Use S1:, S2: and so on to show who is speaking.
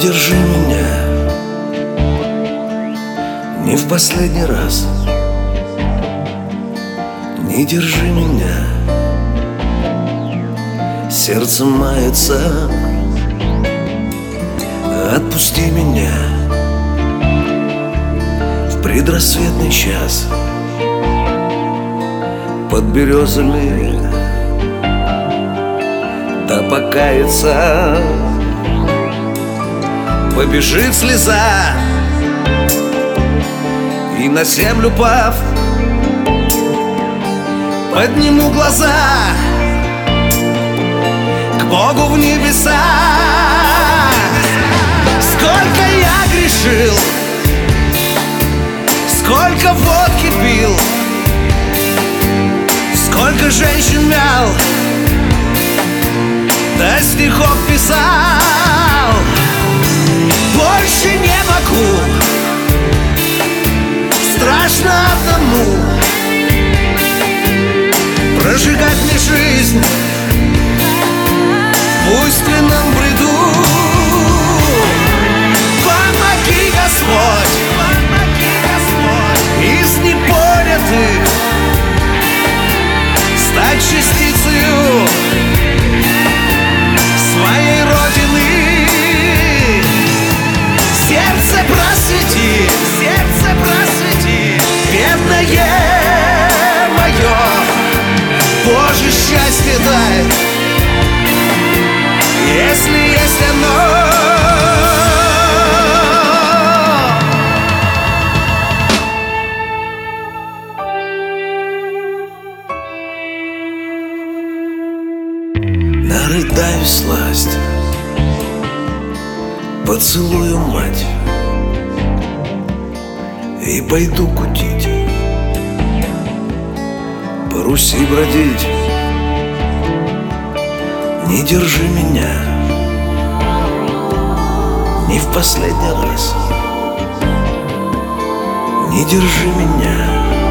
S1: держи меня, не в последний раз. Не держи меня, сердце мается. Отпусти меня в предрассветный час под березами, да покаяться. Побежит слеза, и на землю пав подниму глаза к Богу в небеса. Сколько я грешил, сколько водки пил, сколько женщин мял, да стихов писал. Больше не могу, страшно одному прожигать мне жизнь в буйственном бреду. Помоги, Господь, из непонятых стать частицею своей Родины. Сердце просвети, бедное мое, Боже, счастье дай, если есть оно. Нарыдаю сласть, поцелую мать и пойду кутить, по Руси бродить. Не держи меня, не в последний раз. Не держи меня.